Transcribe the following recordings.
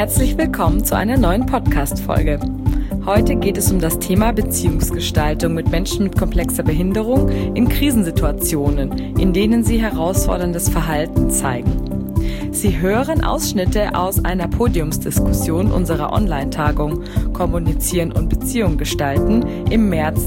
Herzlich willkommen zu einer neuen Podcast-Folge. Heute geht es um das Thema Beziehungsgestaltung mit Menschen mit komplexer Behinderung in Krisensituationen, in denen sie herausforderndes Verhalten zeigen. Sie hören Ausschnitte aus einer Podiumsdiskussion unserer Online-Tagung Kommunizieren und Beziehung gestalten im März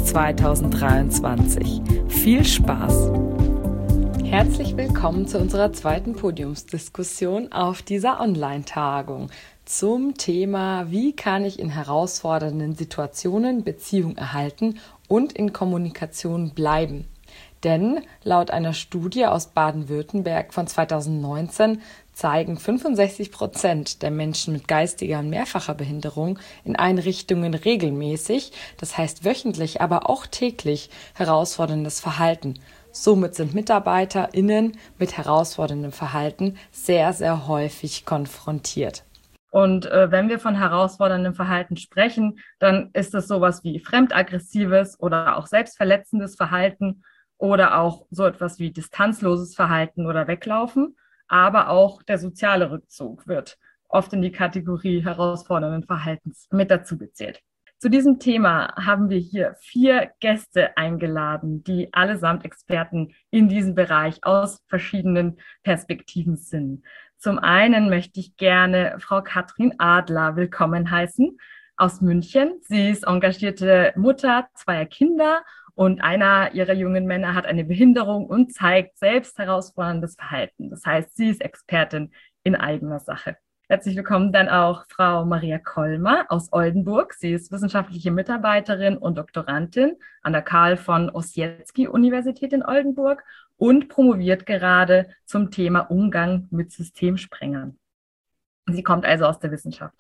2023. Viel Spaß! Herzlich willkommen zu unserer zweiten Podiumsdiskussion auf dieser Online-Tagung zum Thema, wie kann ich in herausfordernden Situationen Beziehung erhalten und in Kommunikation bleiben. Denn laut einer Studie aus Baden-Württemberg von 2019 zeigen 65% der Menschen mit geistiger und mehrfacher Behinderung in Einrichtungen regelmäßig, das heißt wöchentlich, aber auch täglich, herausforderndes Verhalten. Somit sind MitarbeiterInnen mit herausforderndem Verhalten sehr, sehr häufig konfrontiert. Und wenn wir von herausforderndem Verhalten sprechen, dann ist es sowas wie fremdaggressives oder auch selbstverletzendes Verhalten oder auch so etwas wie distanzloses Verhalten oder Weglaufen. Aber auch der soziale Rückzug wird oft in die Kategorie herausfordernden Verhaltens mit dazu gezählt. Zu diesem Thema haben wir hier 4 Gäste eingeladen, die allesamt Experten in diesem Bereich aus verschiedenen Perspektiven sind. Zum einen möchte ich gerne Frau Katrin Adler willkommen heißen aus München. Sie ist engagierte Mutter 2 Kinder und einer ihrer jungen Männer hat eine Behinderung und zeigt selbst herausforderndes Verhalten. Das heißt, sie ist Expertin in eigener Sache. Herzlich willkommen dann auch Frau Maria Kollmer aus Oldenburg. Sie ist wissenschaftliche Mitarbeiterin und Doktorandin an der Karl von Ossietzky Universität in Oldenburg und promoviert gerade zum Thema Umgang mit Systemsprengern. Sie kommt also aus der Wissenschaft.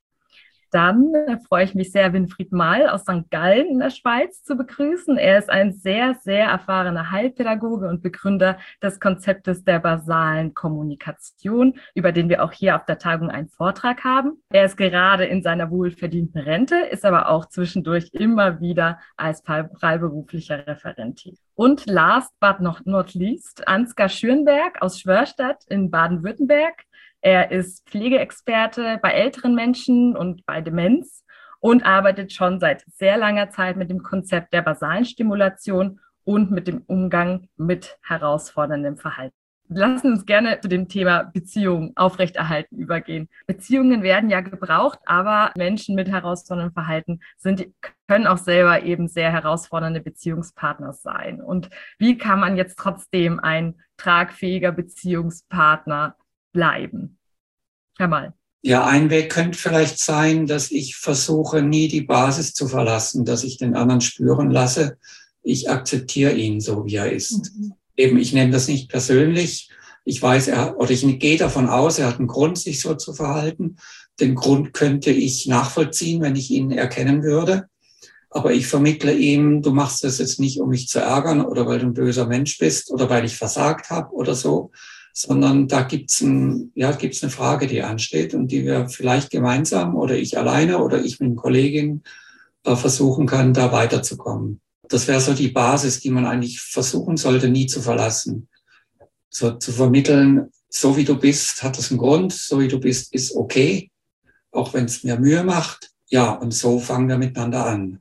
Dann freue ich mich sehr, Winfried Mahl aus St. Gallen in der Schweiz zu begrüßen. Er ist ein sehr, sehr erfahrener Heilpädagoge und Begründer des Konzeptes der basalen Kommunikation, über den wir auch hier auf der Tagung einen Vortrag haben. Er ist gerade in seiner wohlverdienten Rente, ist aber auch zwischendurch immer wieder als freiberuflicher Referent tätig. Und last but not least, Ansgar Schürnberg aus Schwörstadt in Baden-Württemberg. Er ist Pflegeexperte bei älteren Menschen und bei Demenz und arbeitet schon seit sehr langer Zeit mit dem Konzept der basalen Stimulation und mit dem Umgang mit herausforderndem Verhalten. Lassen Sie uns gerne zu dem Thema Beziehungen aufrechterhalten übergehen. Beziehungen werden ja gebraucht, aber Menschen mit herausforderndem Verhalten können auch selber eben sehr herausfordernde Beziehungspartner sein. Und wie kann man jetzt trotzdem ein tragfähiger Beziehungspartner bleiben? Herr Mahl. Ja, ein Weg könnte vielleicht sein, dass ich versuche, nie die Basis zu verlassen, dass ich den anderen spüren lasse. Ich akzeptiere ihn so, wie er ist. Eben, ich nehme das nicht persönlich. Ich weiß, ich gehe davon aus, er hat einen Grund, sich so zu verhalten. Den Grund könnte ich nachvollziehen, wenn ich ihn erkennen würde. Aber ich vermittle ihm, du machst das jetzt nicht, um mich zu ärgern oder weil du ein böser Mensch bist oder weil ich versagt habe oder so, sondern da gibt's eine Frage, die ansteht und die wir vielleicht gemeinsam oder ich alleine oder ich mit einer Kollegin versuchen kann, da weiterzukommen. Das wäre so die Basis, die man eigentlich versuchen sollte, nie zu verlassen. So zu vermitteln, so wie du bist, hat das einen Grund, so wie du bist, ist okay, auch wenn es mir Mühe macht. Ja, und so fangen wir miteinander an.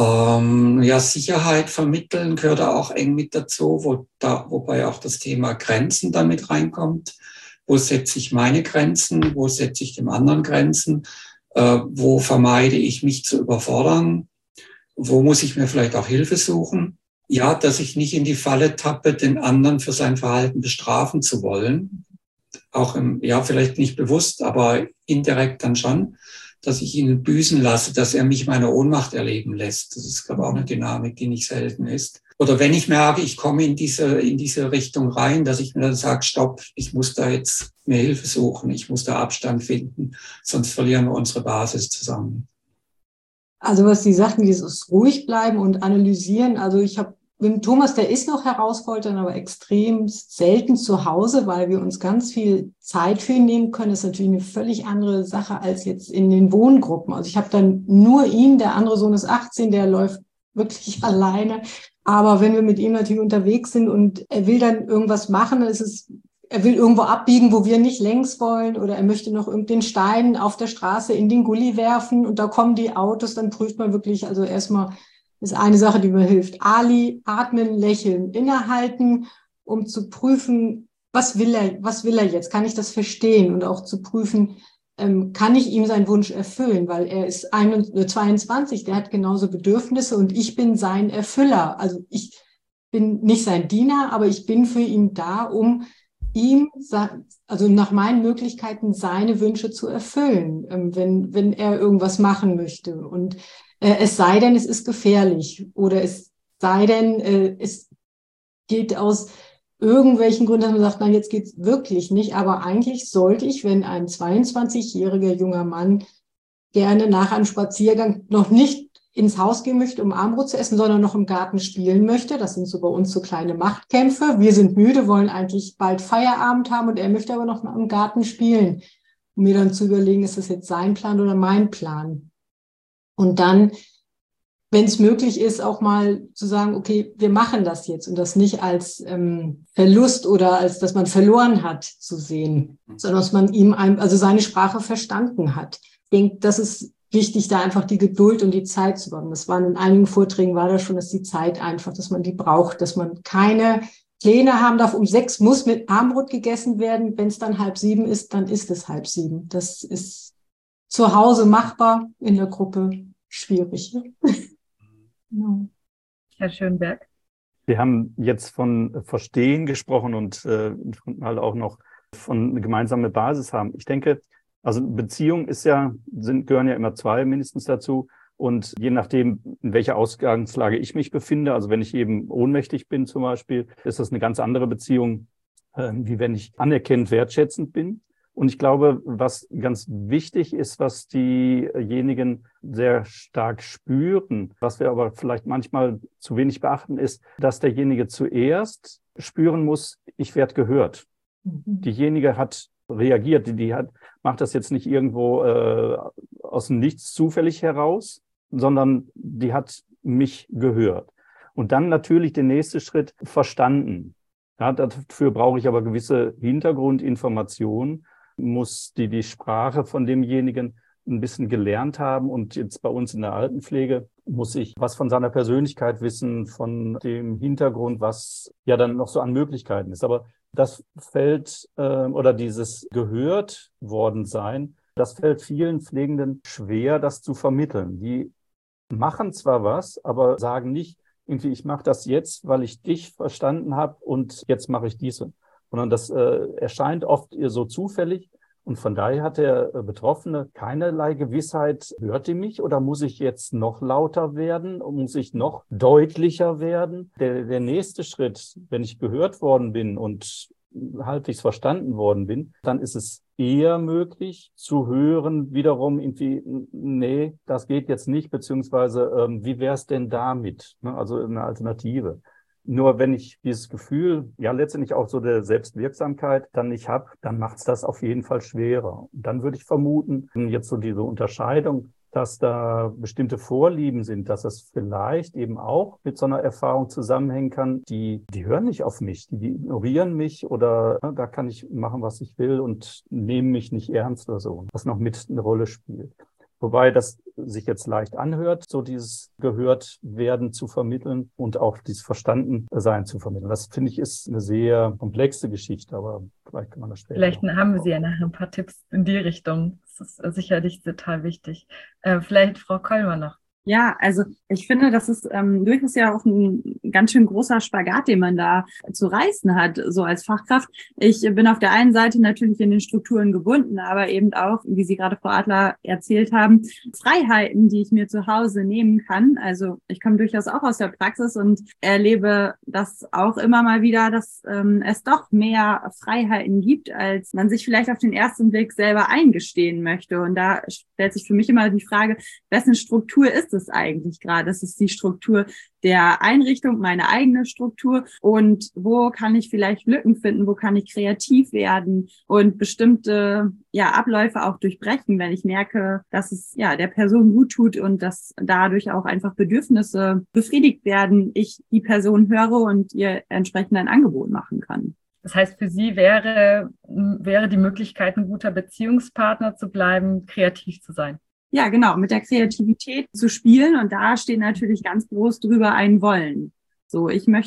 Sicherheit vermitteln gehört da auch eng mit dazu, wobei auch das Thema Grenzen damit reinkommt. Wo setze ich meine Grenzen? Wo setze ich dem anderen Grenzen? Wo vermeide ich mich zu überfordern? Wo muss ich mir vielleicht auch Hilfe suchen? Ja, dass ich nicht in die Falle tappe, den anderen für sein Verhalten bestrafen zu wollen. Auch vielleicht nicht bewusst, aber indirekt dann schon. Dass ich ihn büßen lasse, dass er mich meine Ohnmacht erleben lässt. Das ist, glaube ich, auch eine Dynamik, die nicht selten ist. Oder wenn ich merke, ich komme in diese Richtung rein, dass ich mir dann sage, stopp, ich muss da jetzt mir Hilfe suchen, ich muss da Abstand finden, sonst verlieren wir unsere Basis zusammen. Also was Sie sagten, dieses ruhig bleiben und analysieren, also ich habe mit Thomas, der ist noch herausfordernd, aber extrem selten zu Hause, weil wir uns ganz viel Zeit für ihn nehmen können. Das ist natürlich eine völlig andere Sache als jetzt in den Wohngruppen. Also ich habe dann nur ihn, der andere Sohn ist 18, der läuft wirklich alleine. Aber wenn wir mit ihm natürlich unterwegs sind und er will dann irgendwas machen, dann ist es er will irgendwo abbiegen, wo wir nicht längs wollen, oder er möchte noch irgendeinen Stein auf der Straße in den Gully werfen und da kommen die Autos, dann prüft man wirklich, also erstmal ist eine Sache, die mir hilft. Ali, atmen, lächeln, innehalten, um zu prüfen, was will er jetzt? Kann ich das verstehen? Und auch zu prüfen, kann ich ihm seinen Wunsch erfüllen? Weil er ist 22, der hat genauso Bedürfnisse und ich bin sein Erfüller. Also ich bin nicht sein Diener, aber ich bin für ihn da, um ihm, also nach meinen Möglichkeiten, seine Wünsche zu erfüllen, wenn er irgendwas machen möchte. Und es sei denn, es ist gefährlich, oder es sei denn, es geht aus irgendwelchen Gründen, dass man sagt, nein, jetzt geht's wirklich nicht. Aber eigentlich sollte ich, wenn ein 22-jähriger junger Mann gerne nach einem Spaziergang noch nicht ins Haus gehen möchte, um Abendbrot zu essen, sondern noch im Garten spielen möchte. Das sind so bei uns so kleine Machtkämpfe. Wir sind müde, wollen eigentlich bald Feierabend haben und er möchte aber noch im Garten spielen. Um mir dann zu überlegen, ist das jetzt sein Plan oder mein Plan? Und dann, wenn es möglich ist, auch mal zu sagen, okay, wir machen das jetzt, und das nicht als Verlust oder als, dass man verloren hat, zu sehen, sondern dass man ihm also seine Sprache verstanden hat. Ich denke, das ist wichtig, da einfach die Geduld und die Zeit zu haben. Das waren in einigen Vorträgen, war das schon, dass die Zeit einfach, dass man die braucht, dass man keine Pläne haben darf. Um 6 muss mit Abendbrot gegessen werden. Wenn es dann 6:30 ist, dann ist es 6:30. Das ist zu Hause machbar, in der Gruppe schwierig. Genau. Herr Schönberg. Wir haben jetzt von Verstehen gesprochen und halt auch noch von eine gemeinsame Basis haben. Ich denke, also Beziehung gehören ja immer 2 mindestens dazu. Und je nachdem, in welcher Ausgangslage ich mich befinde, also wenn ich eben ohnmächtig bin zum Beispiel, ist das eine ganz andere Beziehung, wie wenn ich anerkennend, wertschätzend bin. Und ich glaube, was ganz wichtig ist, was diejenigen sehr stark spüren, was wir aber vielleicht manchmal zu wenig beachten, ist, dass derjenige zuerst spüren muss, ich werde gehört. Diejenige hat reagiert, macht das jetzt nicht irgendwo aus dem Nichts zufällig heraus, sondern die hat mich gehört. Und dann natürlich den nächsten Schritt verstanden. Ja, dafür brauche ich aber gewisse Hintergrundinformationen, muss die Sprache von demjenigen ein bisschen gelernt haben. Und jetzt bei uns in der Altenpflege muss ich was von seiner Persönlichkeit wissen, von dem Hintergrund, was ja dann noch so an Möglichkeiten ist. Aber das fällt, oder dieses gehört worden sein, das fällt vielen Pflegenden schwer, das zu vermitteln. Die machen zwar was, aber sagen nicht, irgendwie, ich mache das jetzt, weil ich dich verstanden habe und jetzt mache ich dies. Sondern das erscheint oft so zufällig. Und von daher hat der Betroffene keinerlei Gewissheit, hört die mich oder muss ich jetzt noch lauter werden? Muss ich noch deutlicher werden? Der nächste Schritt, wenn ich gehört worden bin und halbwegs verstanden worden bin, dann ist es eher möglich zu hören, wiederum irgendwie, nee, das geht jetzt nicht, beziehungsweise wie wäre es denn damit? Also eine Alternative. Nur wenn ich dieses Gefühl, ja letztendlich auch so der Selbstwirksamkeit dann nicht habe, dann macht es das auf jeden Fall schwerer. Und dann würde ich vermuten, jetzt so diese Unterscheidung, dass da bestimmte Vorlieben sind, dass das vielleicht eben auch mit so einer Erfahrung zusammenhängen kann, die hören nicht auf mich, die ignorieren mich oder da kann ich machen, was ich will und nehmen mich nicht ernst oder so, was noch mit eine Rolle spielt. Wobei das sich jetzt leicht anhört, so dieses Gehörtwerden zu vermitteln und auch dieses Verstandensein zu vermitteln. Das finde ich ist eine sehr komplexe Geschichte, aber vielleicht kann man das später. Vielleicht haben Sie ja nachher ein paar Tipps in die Richtung. Das ist sicherlich total wichtig. Vielleicht Frau Kollmer noch. Ja, also ich finde, das ist durchaus ja auch ein ganz schön großer Spagat, den man da zu reißen hat, so als Fachkraft. Ich bin auf der einen Seite natürlich in den Strukturen gebunden, aber eben auch, wie Sie gerade, Frau Adler, erzählt haben, Freiheiten, die ich mir zu Hause nehmen kann. Also ich komme durchaus auch aus der Praxis und erlebe das auch immer mal wieder, dass es doch mehr Freiheiten gibt, als man sich vielleicht auf den ersten Blick selber eingestehen möchte. Und da stellt sich für mich immer die Frage, wessen Struktur ist es eigentlich gerade? Das ist die Struktur der Einrichtung, meine eigene Struktur. Und wo kann ich vielleicht Lücken finden? Wo kann ich kreativ werden und bestimmte Abläufe auch durchbrechen, wenn ich merke, dass es der Person gut tut und dass dadurch auch einfach Bedürfnisse befriedigt werden, ich die Person höre und ihr entsprechend ein Angebot machen kann. Das heißt, für Sie wäre die Möglichkeit, ein guter Beziehungspartner zu bleiben, kreativ zu sein. Ja, genau, mit der Kreativität zu spielen. Und da steht natürlich ganz groß drüber ein Wollen. So, ich muss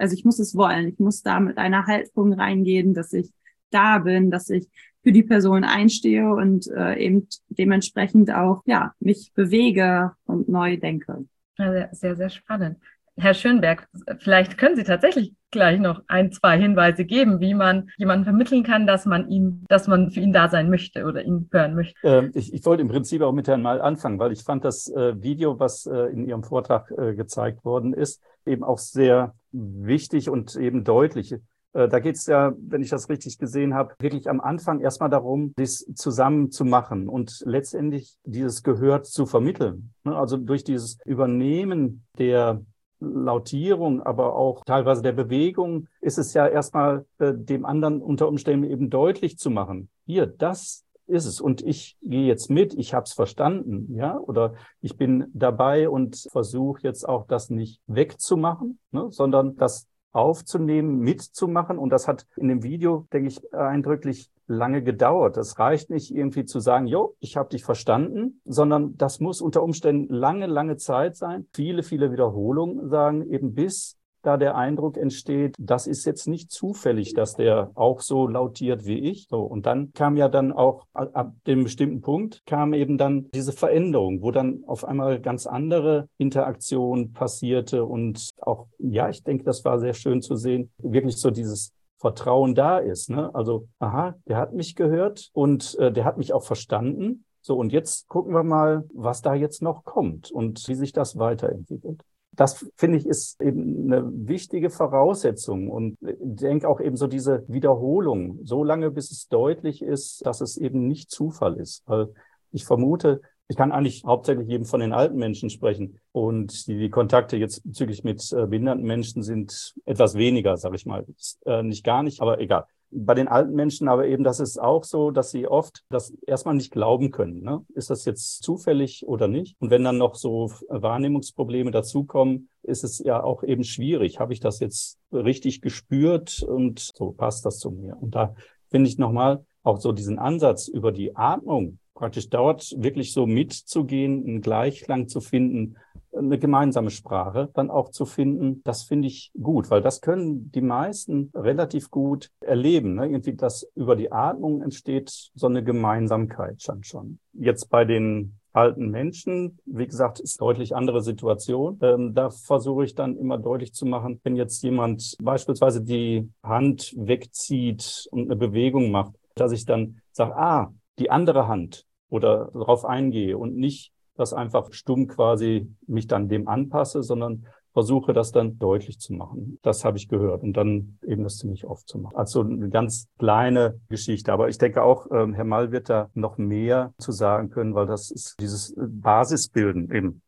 es wollen. Ich muss da mit einer Haltung reingehen, dass ich da bin, dass ich für die Person einstehe und eben dementsprechend auch mich bewege und neu denke. Sehr, sehr, sehr spannend. Herr Schönberg, vielleicht können Sie tatsächlich gleich noch 1, 2 Hinweise geben, wie man jemanden vermitteln kann, dass man für ihn da sein möchte oder ihn hören möchte. Ich wollte im Prinzip auch mit Herrn Mall anfangen, weil ich fand das Video, was in Ihrem Vortrag gezeigt worden ist, eben auch sehr wichtig und eben deutlich. Da geht es ja, wenn ich das richtig gesehen habe, wirklich am Anfang erstmal darum, das zusammen zu machen und letztendlich dieses Gehör zu vermitteln. Also durch dieses Übernehmen der Lautierung, aber auch teilweise der Bewegung, ist es ja erstmal dem anderen unter Umständen eben deutlich zu machen. Hier, das ist es. Und ich gehe jetzt mit, ich habe es verstanden, ja, oder ich bin dabei und versuche jetzt auch das nicht wegzumachen, sondern das aufzunehmen, mitzumachen. Und das hat in dem Video, denke ich, eindrücklich lange gedauert. Das reicht nicht irgendwie zu sagen, jo, ich habe dich verstanden, sondern das muss unter Umständen lange, lange Zeit sein. Viele, viele Wiederholungen sagen, eben bis da der Eindruck entsteht, das ist jetzt nicht zufällig, dass der auch so lautiert wie ich. So, und dann kam ja dann auch ab dem bestimmten Punkt kam eben dann diese Veränderung, wo dann auf einmal ganz andere Interaktion passierte und auch, ja, ich denke, das war sehr schön zu sehen, wirklich so dieses Vertrauen da ist, ne? Also, aha, der hat mich gehört und der hat mich auch verstanden. So, und jetzt gucken wir mal, was da jetzt noch kommt und wie sich das weiterentwickelt. Das, finde ich, ist eben eine wichtige Voraussetzung und ich denke auch eben so diese Wiederholung, so lange, bis es deutlich ist, dass es eben nicht Zufall ist. Weil ich vermute, ich kann eigentlich hauptsächlich eben von den alten Menschen sprechen und die Kontakte jetzt bezüglich mit behinderten Menschen sind etwas weniger, sage ich mal. Nicht gar nicht, aber egal. Bei den alten Menschen aber eben, das ist auch so, dass sie oft das erstmal nicht glauben können. Ne? Ist das jetzt zufällig oder nicht? Und wenn dann noch so Wahrnehmungsprobleme dazukommen, ist es ja auch eben schwierig. Habe ich das jetzt richtig gespürt und so passt das zu mir? Und da finde ich nochmal auch so diesen Ansatz über die Atmung, praktisch dort wirklich so mitzugehen, einen Gleichklang zu finden, eine gemeinsame Sprache dann auch zu finden, das finde ich gut, weil das können die meisten relativ gut erleben. Ne? Irgendwie, dass über die Atmung entsteht so eine Gemeinsamkeit schon. Jetzt bei den alten Menschen, wie gesagt, ist deutlich andere Situation. Da versuche ich dann immer deutlich zu machen, wenn jetzt jemand beispielsweise die Hand wegzieht und eine Bewegung macht, dass ich dann sage, die andere Hand oder darauf eingehe und nicht das einfach stumm quasi mich dann dem anpasse, sondern versuche das dann deutlich zu machen. Das habe ich gehört und dann eben das ziemlich oft zu machen. Also eine ganz kleine Geschichte. Aber ich denke auch, Herr Mall wird da noch mehr zu sagen können, weil das ist dieses Basisbilden eben.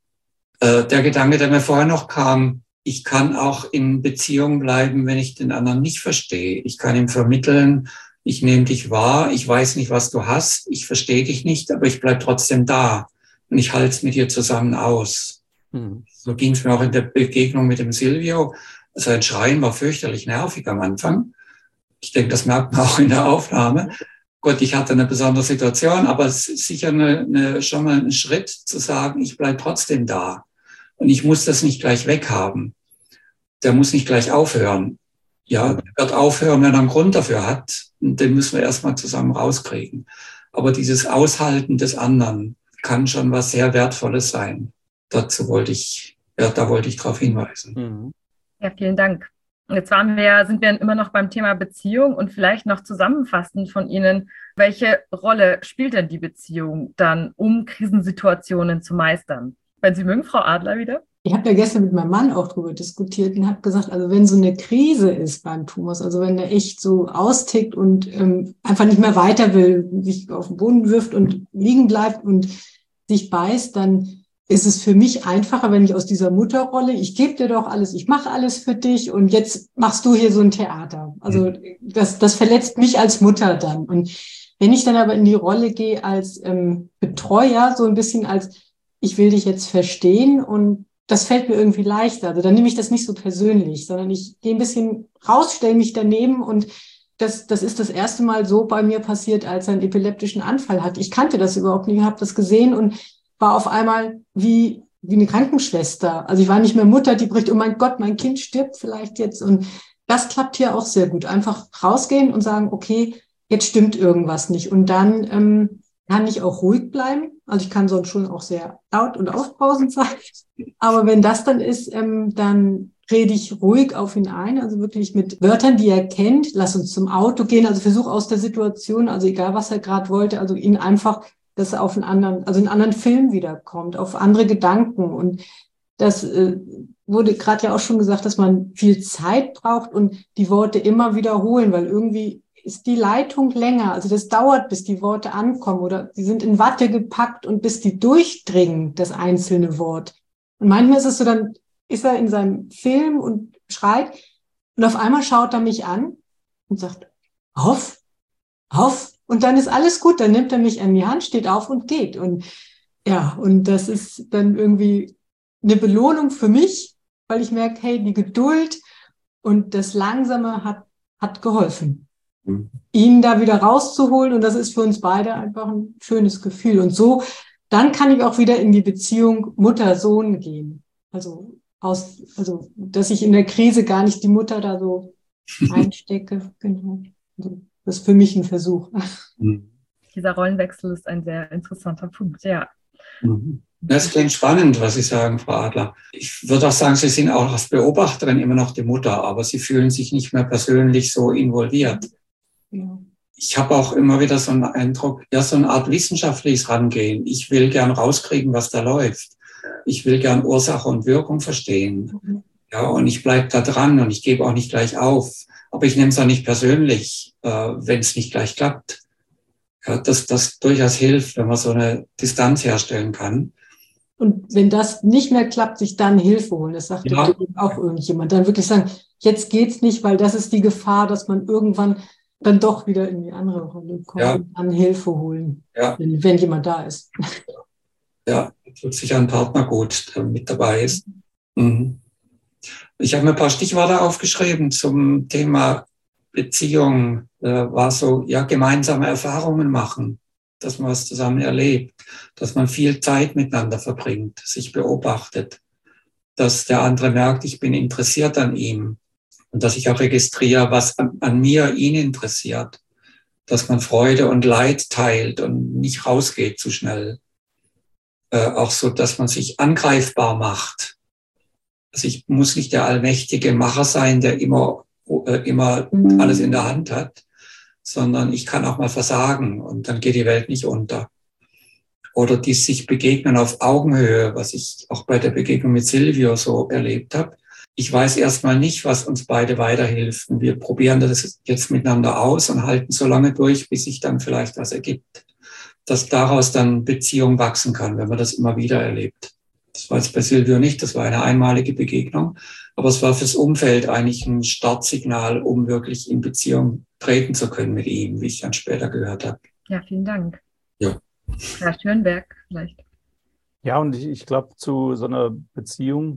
Der Gedanke, der mir vorher noch kam, ich kann auch in Beziehung bleiben, wenn ich den anderen nicht verstehe. Ich kann ihm vermitteln, ich nehme dich wahr, ich weiß nicht, was du hast, ich verstehe dich nicht, aber ich bleib trotzdem da. Und ich halte es mit dir zusammen aus. So ging es mir auch in der Begegnung mit dem Silvio. Sein Schreien war fürchterlich nervig am Anfang. Ich denke, das merkt man auch in der Aufnahme. Gut, ich hatte eine besondere Situation, aber es ist sicher schon mal ein Schritt zu sagen, ich bleib trotzdem da. Und ich muss das nicht gleich weghaben. Der muss nicht gleich aufhören. Ja, der wird aufhören, wenn er einen Grund dafür hat. Und den müssen wir erstmal zusammen rauskriegen. Aber dieses Aushalten des anderen kann schon was sehr Wertvolles sein. Da wollte ich darauf hinweisen. Ja, vielen Dank. Jetzt sind wir immer noch beim Thema Beziehung und vielleicht noch zusammenfassend von Ihnen, welche Rolle spielt denn die Beziehung dann, um Krisensituationen zu meistern? Wenn Sie mögen, Frau Adler wieder. Ich habe ja gestern mit meinem Mann auch darüber diskutiert und habe gesagt, also wenn so eine Krise ist beim Thomas, also wenn der echt so austickt und einfach nicht mehr weiter will, sich auf den Boden wirft und liegen bleibt und sich beißt, dann ist es für mich einfacher, wenn ich aus dieser Mutterrolle, ich gebe dir doch alles, ich mache alles für dich und jetzt machst du hier so ein Theater. Also das verletzt mich als Mutter dann. Und wenn ich dann aber in die Rolle gehe als Betreuer, so ein bisschen als, ich will dich jetzt verstehen und das fällt mir irgendwie leichter. Also dann nehme ich das nicht so persönlich, sondern ich gehe ein bisschen raus, stelle mich daneben und das ist das erste Mal so bei mir passiert, als er einen epileptischen Anfall hat. Ich kannte das überhaupt nicht, habe das gesehen und war auf einmal wie eine Krankenschwester. Also ich war nicht mehr Mutter, die bricht, oh mein Gott, mein Kind stirbt vielleicht jetzt. Und das klappt hier auch sehr gut. Einfach rausgehen und sagen, okay, jetzt stimmt irgendwas nicht. Und dann kann ich auch ruhig bleiben. Also ich kann sonst schon auch sehr laut und aufbrausend sein. Aber wenn das dann ist, dann rede ich ruhig auf ihn ein, also wirklich mit Wörtern, die er kennt. Lass uns zum Auto gehen. Also versuch aus der Situation, also egal was er gerade wollte, also ihn einfach, dass er auf einen anderen Film wiederkommt, auf andere Gedanken. Und das wurde gerade ja auch schon gesagt, dass man viel Zeit braucht und die Worte immer wiederholen, weil irgendwie ist die Leitung länger. Also das dauert, bis die Worte ankommen oder die sind in Watte gepackt und bis die durchdringen, das einzelne Wort. Und manchmal ist es so, dann ist er in seinem Film und schreit und auf einmal schaut er mich an und sagt, auf. Und dann ist alles gut, dann nimmt er mich an die Hand, steht auf und geht. Und ja, und das ist dann irgendwie eine Belohnung für mich, weil ich merke, hey, die Geduld und das Langsame hat geholfen, ihn da wieder rauszuholen. Und das ist für uns beide einfach ein schönes Gefühl. Und so, dann kann ich auch wieder in die Beziehung Mutter-Sohn gehen. Also, dass ich in der Krise gar nicht die Mutter da so einstecke. Genau. Also, das ist für mich ein Versuch. Dieser Rollenwechsel ist ein sehr interessanter Punkt, ja. Das klingt spannend, was Sie sagen, Frau Adler. Ich würde auch sagen, Sie sind auch als Beobachterin immer noch die Mutter, aber Sie fühlen sich nicht mehr persönlich so involviert. Ja. Ich habe auch immer wieder so einen Eindruck, ja, so eine Art wissenschaftliches Rangehen. Ich will gern rauskriegen, was da läuft. Ich will gern Ursache und Wirkung verstehen. Ja, und ich bleibe da dran und ich gebe auch nicht gleich auf. Aber ich nehme es auch nicht persönlich, wenn es nicht gleich klappt. Ja, das durchaus hilft, wenn man so eine Distanz herstellen kann. Und wenn das nicht mehr klappt, sich dann Hilfe holen. Das sagte auch irgendjemand. Dann wirklich sagen, jetzt geht's nicht, weil das ist die Gefahr, dass man irgendwann dann doch wieder in die andere Rolle kommt und dann Hilfe holen, wenn jemand da ist. Ja, tut sich ein Partner gut, der mit dabei ist. Ich habe mir ein paar Stichworte aufgeschrieben zum Thema Beziehung. War so, ja, gemeinsame Erfahrungen machen, dass man was zusammen erlebt, dass man viel Zeit miteinander verbringt, sich beobachtet, dass der andere merkt, ich bin interessiert an ihm und dass ich auch registriere, was an mir ihn interessiert, dass man Freude und Leid teilt und nicht rausgeht zu schnell. Auch so, dass man sich angreifbar macht. Also ich muss nicht der allmächtige Macher sein, der immer alles in der Hand hat, sondern ich kann auch mal versagen und dann geht die Welt nicht unter. Oder die sich begegnen auf Augenhöhe, was ich auch bei der Begegnung mit Silvio so erlebt habe. Ich weiß erstmal nicht, was uns beide weiterhilft. Und wir probieren das jetzt miteinander aus und halten so lange durch, bis sich dann vielleicht was ergibt. Dass daraus dann Beziehung wachsen kann, wenn man das immer wieder erlebt. Das war jetzt bei Silvio nicht, das war eine einmalige Begegnung. Aber es war fürs Umfeld eigentlich ein Startsignal, um wirklich in Beziehung treten zu können mit ihm, wie ich dann später gehört habe. Ja, vielen Dank. Ja. Herr Schönberg vielleicht. Ja, und ich glaube, zu so einer Beziehung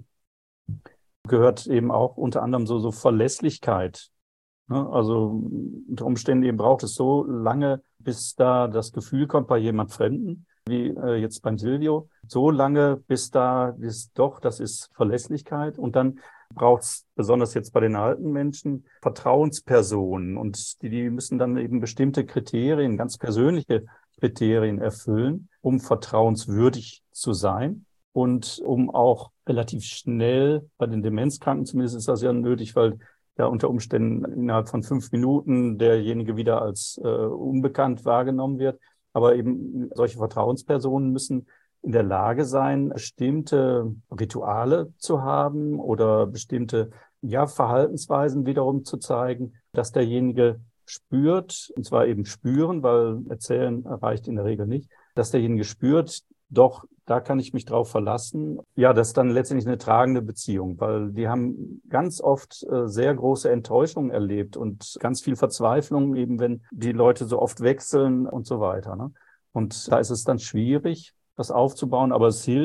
gehört eben auch unter anderem so Verlässlichkeit. Ne? Also unter Umständen eben braucht es so lange, bis da das Gefühl kommt bei jemand Fremden, wie jetzt beim Silvio, so lange, bis da ist das ist Verlässlichkeit. Und dann braucht es besonders jetzt bei den alten Menschen Vertrauenspersonen. Und die müssen dann eben bestimmte Kriterien, ganz persönliche Kriterien erfüllen, um vertrauenswürdig zu sein und um auch relativ schnell, bei den Demenzkranken zumindest ist das ja nötig, weil ja unter Umständen innerhalb von 5 Minuten derjenige wieder als unbekannt wahrgenommen wird. Aber eben solche Vertrauenspersonen müssen in der Lage sein, bestimmte Rituale zu haben oder bestimmte Verhaltensweisen wiederum zu zeigen, dass derjenige spürt, und zwar eben spüren, weil Erzählen reicht in der Regel nicht, dass derjenige spürt, doch, da kann ich mich drauf verlassen. Ja, das ist dann letztendlich eine tragende Beziehung, weil die haben ganz oft sehr große Enttäuschungen erlebt und ganz viel Verzweiflung, eben wenn die Leute so oft wechseln und so weiter. Ne? Und da ist es dann schwierig, das aufzubauen, aber es hilft,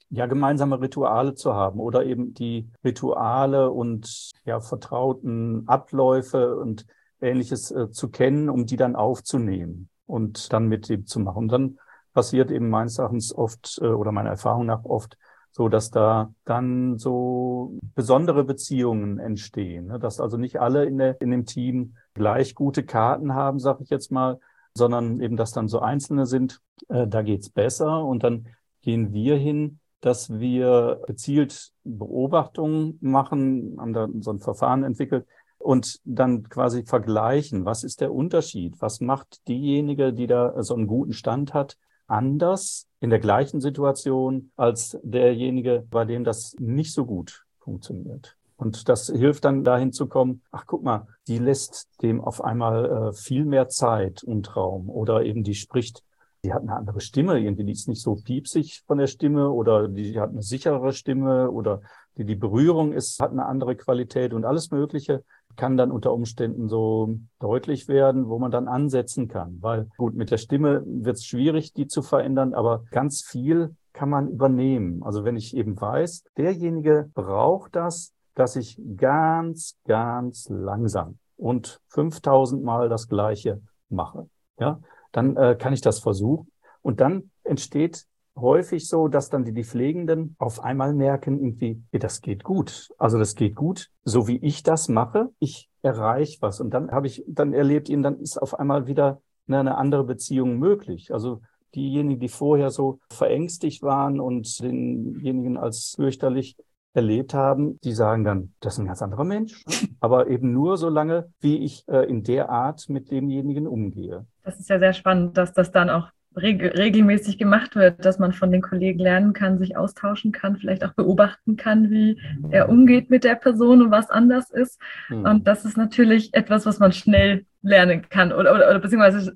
ja, gemeinsame Rituale zu haben oder eben die Rituale und ja, vertrauten Abläufe und Ähnliches zu kennen, um die dann aufzunehmen und dann mit dem zu machen. Und dann passiert eben meines Erachtens oft oder meiner Erfahrung nach oft so, dass da dann so besondere Beziehungen entstehen, ne? Dass also nicht alle in dem Team gleich gute Karten haben, sage ich jetzt mal, sondern eben, dass dann so Einzelne sind, da geht's besser. Und dann gehen wir hin, dass wir gezielt Beobachtungen machen, haben da so ein Verfahren entwickelt und dann quasi vergleichen, was ist der Unterschied? Was macht diejenige, die da so einen guten Stand hat, anders in der gleichen Situation als derjenige, bei dem das nicht so gut funktioniert? Und das hilft dann dahin zu kommen, ach guck mal, die lässt dem auf einmal viel mehr Zeit und Raum oder eben die spricht, die hat eine andere Stimme, irgendwie, die ist nicht so piepsig von der Stimme oder die hat eine sicherere Stimme oder die Berührung hat eine andere Qualität und alles Mögliche kann dann unter Umständen so deutlich werden, wo man dann ansetzen kann. Weil gut, mit der Stimme wird es schwierig, die zu verändern, aber ganz viel kann man übernehmen. Also wenn ich eben weiß, derjenige braucht das, dass ich ganz, ganz langsam und 5000 Mal das Gleiche mache, ja, dann kann ich das versuchen. Und dann entsteht häufig so, dass dann die Pflegenden auf einmal merken, irgendwie, das geht gut. Also das geht gut, so wie ich das mache. Ich erreiche was. Und dann dann erlebt ihn, dann ist auf einmal wieder eine andere Beziehung möglich. Also diejenigen, die vorher so verängstigt waren und denjenigen als fürchterlich erlebt haben, die sagen dann, das ist ein ganz anderer Mensch, aber eben nur so lange, wie ich in der Art mit demjenigen umgehe. Das ist ja sehr spannend, dass das dann auch regelmäßig gemacht wird, dass man von den Kollegen lernen kann, sich austauschen kann, vielleicht auch beobachten kann, wie er umgeht mit der Person und was anders ist. Und das ist natürlich etwas, was man schnell lernen kann oder beziehungsweise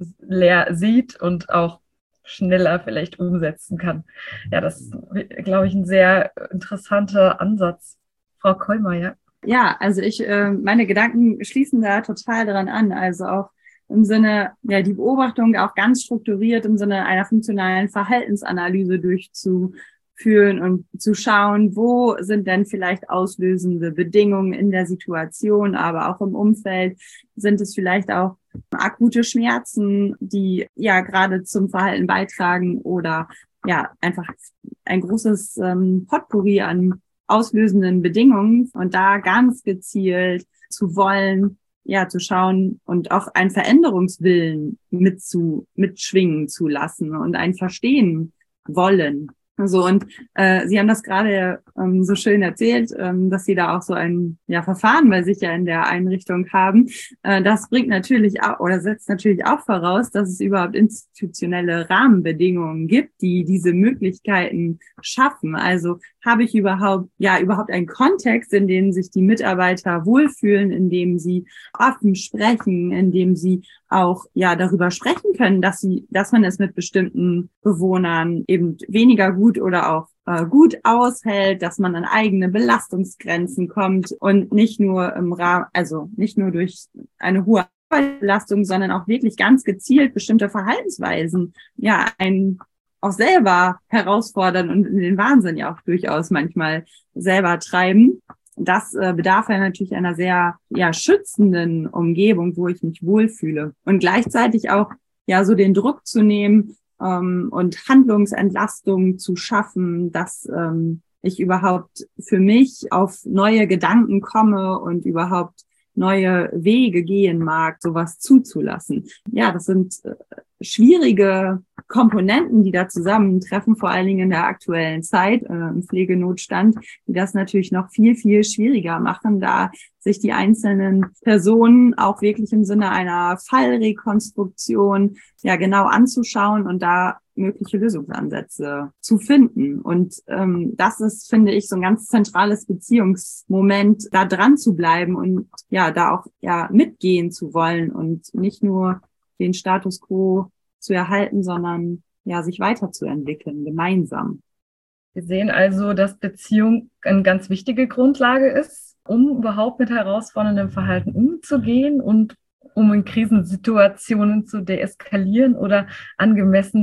sieht und auch schneller vielleicht umsetzen kann. Ja, das ist, glaube ich, ein sehr interessanter Ansatz. Frau Kollmeier. Ja, also meine Gedanken schließen da total dran an. Also auch im Sinne, ja, die Beobachtung auch ganz strukturiert im Sinne einer funktionalen Verhaltensanalyse durchzuführen und zu schauen, wo sind denn vielleicht auslösende Bedingungen in der Situation, aber auch im Umfeld. Sind es vielleicht auch akute Schmerzen, die ja gerade zum Verhalten beitragen oder ja einfach ein großes Potpourri an auslösenden Bedingungen und da ganz gezielt zu wollen, ja, zu schauen und auch einen Veränderungswillen mitschwingen zu lassen und ein Verstehen wollen. So, und Sie haben das gerade so schön erzählt, dass Sie da auch so ein Verfahren bei sich ja in der Einrichtung haben. Das bringt natürlich auch oder setzt natürlich auch voraus, dass es überhaupt institutionelle Rahmenbedingungen gibt, die diese Möglichkeiten schaffen. Also habe ich überhaupt einen Kontext, in dem sich die Mitarbeiter wohlfühlen, in dem sie offen sprechen, in dem sie auch darüber sprechen können, dass man es mit bestimmten Bewohnern eben weniger gut oder auch gut aushält, dass man an eigene Belastungsgrenzen kommt und nicht nur im Rahmen, also nicht nur durch eine hohe Arbeitsbelastung, sondern auch wirklich ganz gezielt bestimmte Verhaltensweisen einen auch selber herausfordern und in den Wahnsinn ja auch durchaus manchmal selber treiben. Das bedarf ja natürlich einer sehr schützenden Umgebung, wo ich mich wohlfühle und gleichzeitig auch so den Druck zu nehmen und Handlungsentlastung zu schaffen, dass ich überhaupt für mich auf neue Gedanken komme und überhaupt neue Wege gehen mag, sowas zuzulassen. Ja, das sind schwierige Komponenten, die da zusammentreffen, vor allen Dingen in der aktuellen Zeit im Pflegenotstand, die das natürlich noch viel, viel schwieriger machen, da sich die einzelnen Personen auch wirklich im Sinne einer Fallrekonstruktion genau anzuschauen und da mögliche Lösungsansätze zu finden. Und das ist, finde ich, so ein ganz zentrales Beziehungsmoment, da dran zu bleiben und da auch mitgehen zu wollen und nicht nur den Status quo zu erhalten, sondern sich weiterzuentwickeln, gemeinsam. Wir sehen also, dass Beziehung eine ganz wichtige Grundlage ist, um überhaupt mit herausforderndem Verhalten umzugehen und um in Krisensituationen zu deeskalieren oder angemessen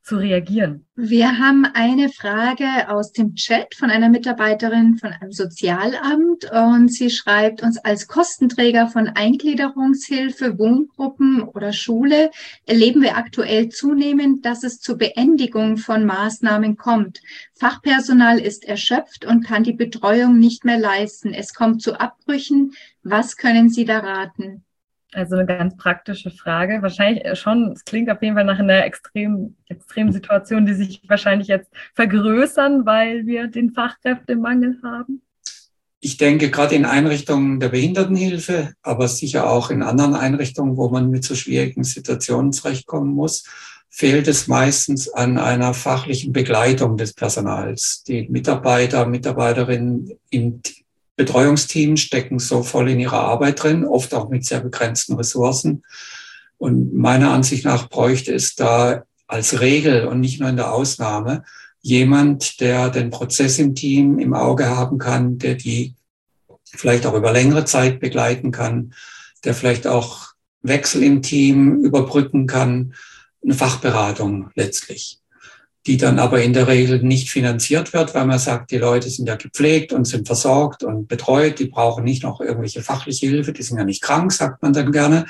zu reagieren. Wir haben eine Frage aus dem Chat von einer Mitarbeiterin von einem Sozialamt und sie schreibt uns: Als Kostenträger von Eingliederungshilfe, Wohngruppen oder Schule erleben wir aktuell zunehmend, dass es zur Beendigung von Maßnahmen kommt. Fachpersonal ist erschöpft und kann die Betreuung nicht mehr leisten. Es kommt zu Abbrüchen. Was können Sie da raten? Also eine ganz praktische Frage. Wahrscheinlich schon, es klingt auf jeden Fall nach einer extremen Situation, die sich wahrscheinlich jetzt vergrößern, weil wir den Fachkräftemangel haben. Ich denke, gerade in Einrichtungen der Behindertenhilfe, aber sicher auch in anderen Einrichtungen, wo man mit so schwierigen Situationen zurechtkommen muss, fehlt es meistens an einer fachlichen Begleitung des Personals. Die Mitarbeiter, Mitarbeiterinnen im Betreuungsteam stecken so voll in ihrer Arbeit drin, oft auch mit sehr begrenzten Ressourcen. Und meiner Ansicht nach bräuchte es da als Regel und nicht nur in der Ausnahme jemand, der den Prozess im Team im Auge haben kann, der die vielleicht auch über längere Zeit begleiten kann, der vielleicht auch Wechsel im Team überbrücken kann, eine Fachberatung letztlich, die dann aber in der Regel nicht finanziert wird, weil man sagt, die Leute sind ja gepflegt und sind versorgt und betreut, die brauchen nicht noch irgendwelche fachliche Hilfe, die sind ja nicht krank, sagt man dann gerne.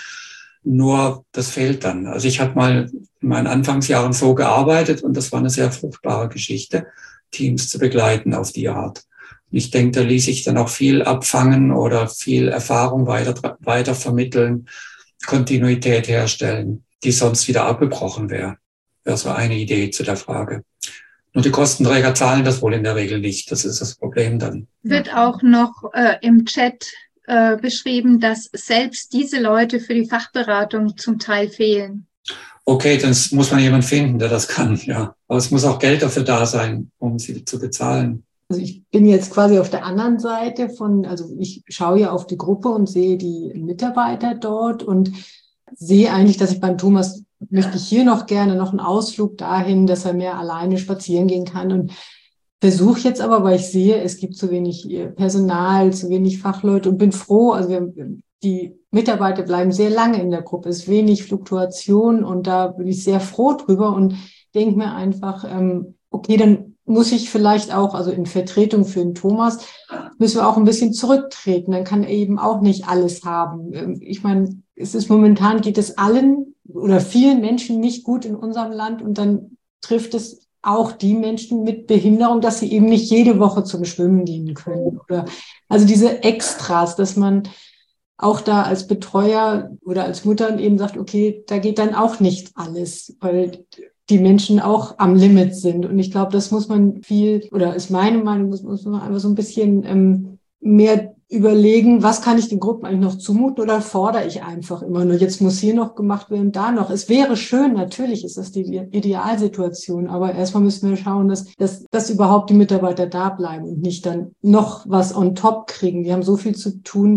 Nur das fehlt dann. Also ich habe mal in meinen Anfangsjahren so gearbeitet und das war eine sehr fruchtbare Geschichte, Teams zu begleiten auf die Art. Und ich denke, da ließ sich dann auch viel abfangen oder viel Erfahrung weiter vermitteln, Kontinuität herstellen, die sonst wieder abgebrochen wäre. Wäre so eine Idee zu der Frage. Nur die Kostenträger zahlen das wohl in der Regel nicht. Das ist das Problem dann. Wird auch noch im Chat beschrieben, dass selbst diese Leute für die Fachberatung zum Teil fehlen. Okay, dann muss man jemanden finden, der das kann, ja. Aber es muss auch Geld dafür da sein, um sie zu bezahlen. Also ich bin jetzt quasi auf der anderen Seite also ich schaue ja auf die Gruppe und sehe die Mitarbeiter dort und sehe eigentlich, dass ich beim Thomas möchte ich hier noch gerne noch einen Ausflug dahin, dass er mehr alleine spazieren gehen kann und versuche jetzt aber, weil ich sehe, es gibt zu wenig Personal, zu wenig Fachleute und bin froh, also die Mitarbeiter bleiben sehr lange in der Gruppe, es ist wenig Fluktuation und da bin ich sehr froh drüber und denke mir einfach, okay, dann muss ich vielleicht auch, also in Vertretung für den Thomas, müssen wir auch ein bisschen zurücktreten, dann kann er eben auch nicht alles haben. Ich meine, momentan geht es allen oder vielen Menschen nicht gut in unserem Land und dann trifft es auch die Menschen mit Behinderung, dass sie eben nicht jede Woche zum Schwimmen gehen können. Also diese Extras, dass man auch da als Betreuer oder als Mutter eben sagt, okay, da geht dann auch nicht alles, weil die Menschen auch am Limit sind. Und ich glaube, das muss man ist meine Meinung, muss man einfach so ein bisschen mehr überlegen, was kann ich den Gruppen eigentlich noch zumuten oder fordere ich einfach immer nur, jetzt muss hier noch gemacht werden, da noch. Es wäre schön, natürlich ist das die Idealsituation, aber erstmal müssen wir schauen, dass überhaupt die Mitarbeiter da bleiben und nicht dann noch was on top kriegen. Die haben so viel zu tun,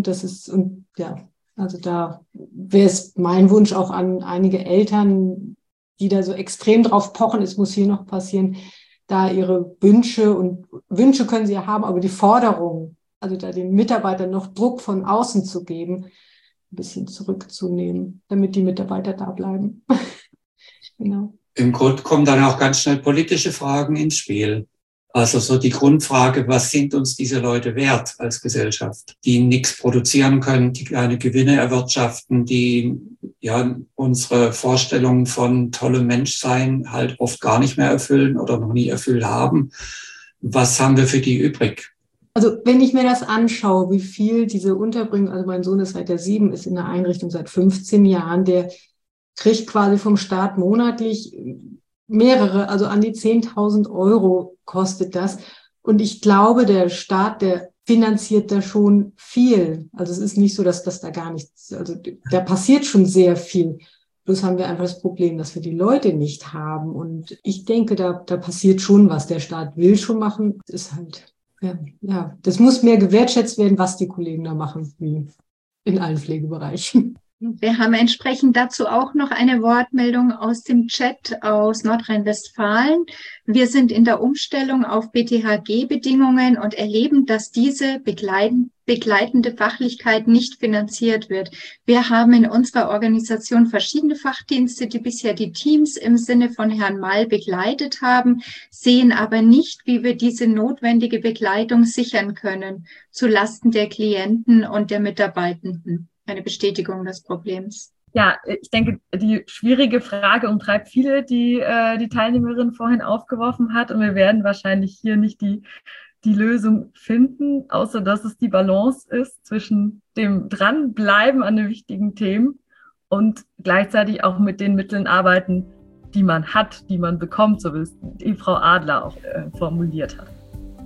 also da wäre es mein Wunsch auch an einige Eltern, die da so extrem drauf pochen, es muss hier noch passieren, da ihre Wünsche können sie ja haben, aber die Forderungen, also da den Mitarbeitern noch Druck von außen zu geben, ein bisschen zurückzunehmen, damit die Mitarbeiter da bleiben. Genau. Im Grunde kommen dann auch ganz schnell politische Fragen ins Spiel. Also so die Grundfrage, was sind uns diese Leute wert als Gesellschaft, die nichts produzieren können, die keine Gewinne erwirtschaften, die ja unsere Vorstellungen von tollem Menschsein halt oft gar nicht mehr erfüllen oder noch nie erfüllt haben. Was haben wir für die übrig? Also wenn ich mir das anschaue, wie viel diese Unterbringung, also mein Sohn ist seit der 7, ist in der Einrichtung seit 15 Jahren, der kriegt quasi vom Staat monatlich mehrere, also an die 10.000 Euro kostet das. Und ich glaube, der Staat, der finanziert da schon viel. Also es ist nicht so, dass das da gar nichts, also da passiert schon sehr viel. Bloß haben wir einfach das Problem, dass wir die Leute nicht haben. Und ich denke, da passiert schon was. Der Staat will schon machen. Das ist halt, ja, das muss mehr gewertschätzt werden, was die Kollegen da machen, wie in allen Pflegebereichen. Wir haben entsprechend dazu auch noch eine Wortmeldung aus dem Chat aus Nordrhein-Westfalen. Wir sind in der Umstellung auf BTHG-Bedingungen und erleben, dass diese begleitende Fachlichkeit nicht finanziert wird. Wir haben in unserer Organisation verschiedene Fachdienste, die bisher die Teams im Sinne von Herrn Mall begleitet haben, sehen aber nicht, wie wir diese notwendige Begleitung sichern können, zulasten der Klienten und der Mitarbeitenden. Eine Bestätigung des Problems. Ja, ich denke, die schwierige Frage umtreibt viele, die die Teilnehmerin vorhin aufgeworfen hat. Und wir werden wahrscheinlich hier nicht die Lösung finden, außer dass es die Balance ist zwischen dem Dranbleiben an den wichtigen Themen und gleichzeitig auch mit den Mitteln arbeiten, die man hat, die man bekommt, so wie es die Frau Adler auch formuliert hat.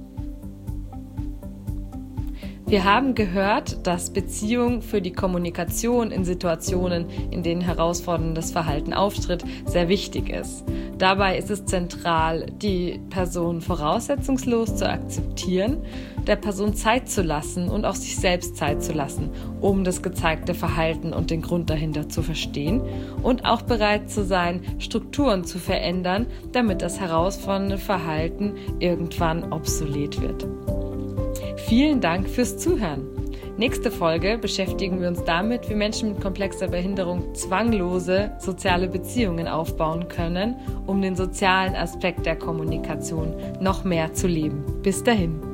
Wir haben gehört, dass Beziehung für die Kommunikation in Situationen, in denen herausforderndes Verhalten auftritt, sehr wichtig ist. Dabei ist es zentral, die Person voraussetzungslos zu akzeptieren, der Person Zeit zu lassen und auch sich selbst Zeit zu lassen, um das gezeigte Verhalten und den Grund dahinter zu verstehen und auch bereit zu sein, Strukturen zu verändern, damit das herausfordernde Verhalten irgendwann obsolet wird. Vielen Dank fürs Zuhören. Nächste Folge beschäftigen wir uns damit, wie Menschen mit komplexer Behinderung zwanglose soziale Beziehungen aufbauen können, um den sozialen Aspekt der Kommunikation noch mehr zu leben. Bis dahin.